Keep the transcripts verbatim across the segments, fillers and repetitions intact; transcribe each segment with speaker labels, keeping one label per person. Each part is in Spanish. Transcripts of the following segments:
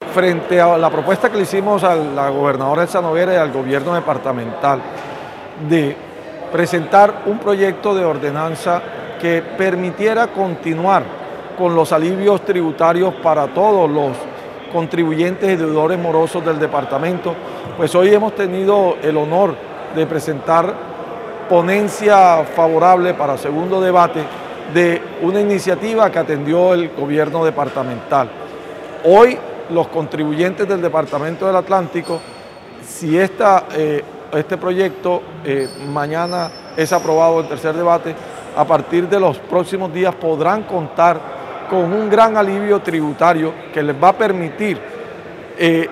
Speaker 1: frente a la propuesta que le hicimos a la gobernadora Elsa Noguera y al gobierno departamental de presentar un proyecto de ordenanza que permitiera continuar con los alivios tributarios para todos los contribuyentes y deudores morosos del departamento, pues hoy hemos tenido el honor de presentar ponencia favorable para segundo debate de una iniciativa que atendió el gobierno departamental. Hoy los contribuyentes del Departamento del Atlántico, si esta, eh, este proyecto eh, mañana es aprobado en tercer debate, a partir de los próximos días podrán contar con un gran alivio tributario que les va a permitir eh,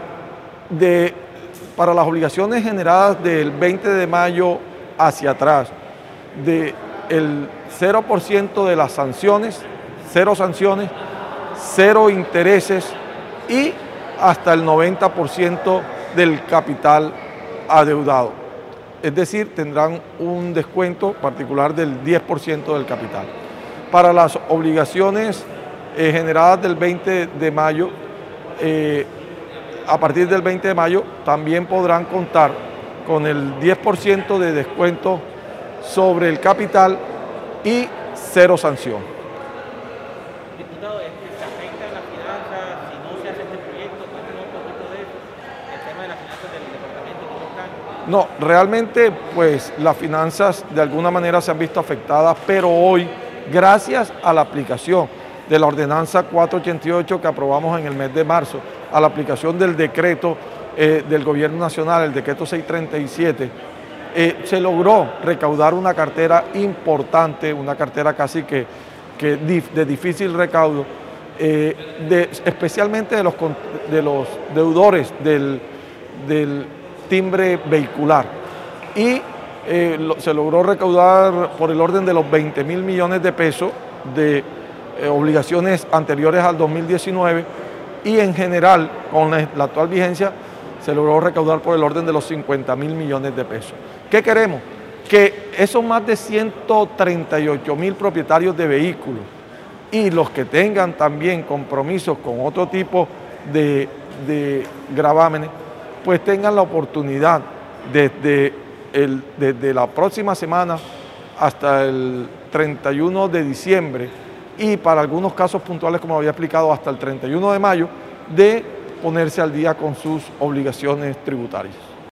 Speaker 1: de, para las obligaciones generadas del veinte de mayo hacia atrás, de el cero por ciento de las sanciones, cero sanciones, cero intereses y hasta el noventa por ciento del capital adeudado. Es decir, tendrán un descuento particular del diez por ciento del capital. Para las obligaciones eh, generadas del veinte de mayo, eh, a partir del veinte de mayo también podrán contar con el diez por ciento de descuento sobre el capital y cero sanción.
Speaker 2: Diputado, ¿se afecta en las finanzas si no se hace este proyecto? Cuéntenos un poquito de eso, el tema de las finanzas del departamento, ¿cómo están?
Speaker 1: No, realmente pues las finanzas de alguna manera se han visto afectadas, pero hoy, gracias a la aplicación de la ordenanza cuatrocientos ochenta y ocho que aprobamos en el mes de marzo, a la aplicación del decreto eh, del gobierno nacional, el decreto seiscientos treinta y siete, eh, se logró recaudar una cartera importante, una cartera casi que, que dif, de difícil recaudo, eh, de, especialmente de los, de los deudores del, del timbre vehicular. Y eh, lo, se logró recaudar por el orden de los veinte mil millones de pesos de eh, obligaciones anteriores al dos mil diecinueve, y en general, con la, la actual vigencia, se logró recaudar por el orden de los cincuenta mil millones de pesos. ¿Qué queremos? Que esos más de ciento treinta y ocho mil propietarios de vehículos y los que tengan también compromisos con otro tipo de, de gravámenes, pues tengan la oportunidad desde, el, desde la próxima semana hasta el treinta y uno de diciembre y para algunos casos puntuales, como había explicado, hasta el treinta y uno de mayo, de ponerse al día con sus obligaciones tributarias.